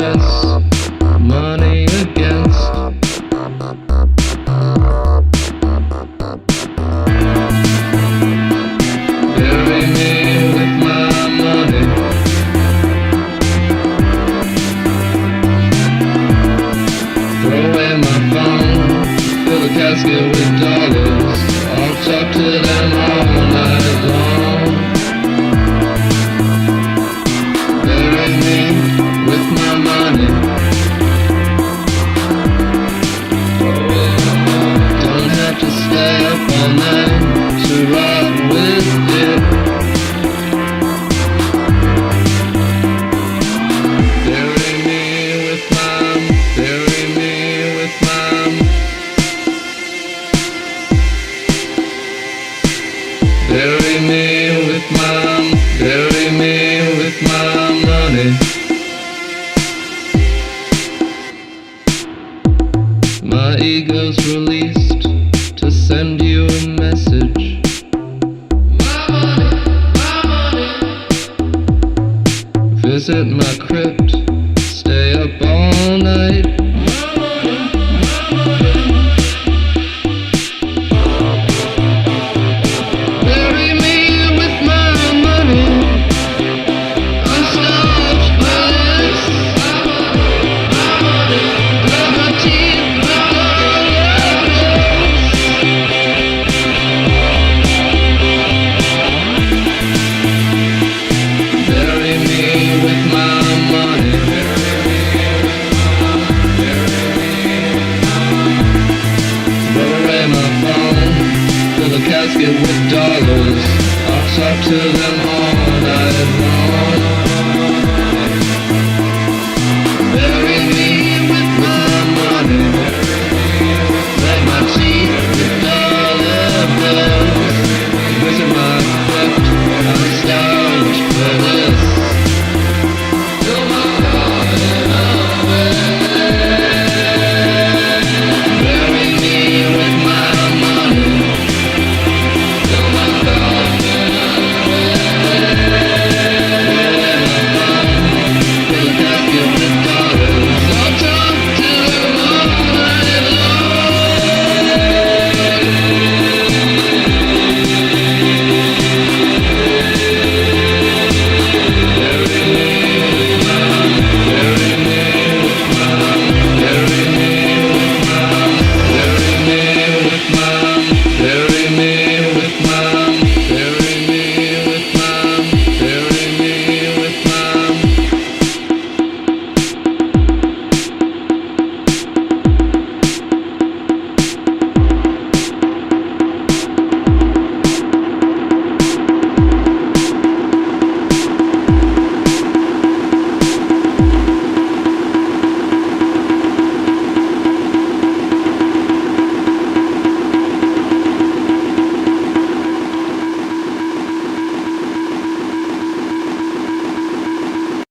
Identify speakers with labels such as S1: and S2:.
S1: less money against. Bury me with my money. Throw away my phone, fill the casket with dollars. I'll talk to them all night long. Bury me with my money. Don't have to stay up all night to ride with you. Bury me with my money. My ego's released to send you a message. Visit my crypt, stay up all night. Bury me with my money. I'm starved for this. Let my teeth with dollars. Bury me with my money. Throw away my phone, fill the casket with dollars. I'll talk to them all night long. Bury me with my money. Let my teeth with dollar bills. Visit my crypt, I'm starved for this. Fill my garden up with it. Bury me with my money. Fill my garden up with it. Fill the casket with dollars.